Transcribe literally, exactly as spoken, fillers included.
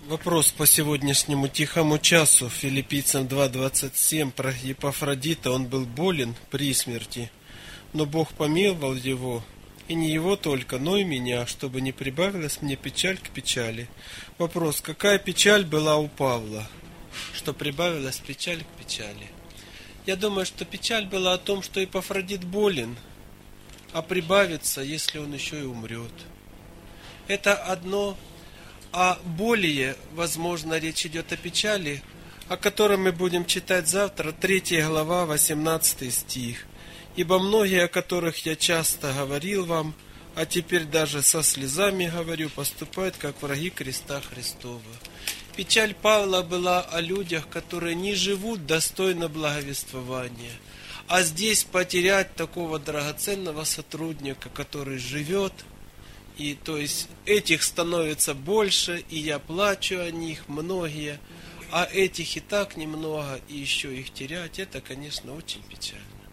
Вопрос по сегодняшнему тихому часу. Филиппийцам два двадцать семь про Епафродита. Он был болен при смерти, но Бог помиловал его, и не его только, но и меня, чтобы не прибавилась мне печаль к печали. Вопрос: какая печаль была у Павла, что прибавилась печаль к печали? Я думаю, что печаль была о том, что Епафродит болен, а прибавится, если он еще и умрет. Это одно. А более, возможно, речь идет о печали, о которой мы будем читать завтра, третья глава, восемнадцатый стих. «Ибо многие, о которых я часто говорил вам, а теперь даже со слезами говорю, поступают, как враги креста Христова». Печаль Павла была о людях, которые не живут достойно благовествования. А здесь потерять такого драгоценного сотрудника, который живет, и то есть этих становится больше, и я плачу о них, многие, а этих и так немного, и еще их терять, это, конечно, очень печально.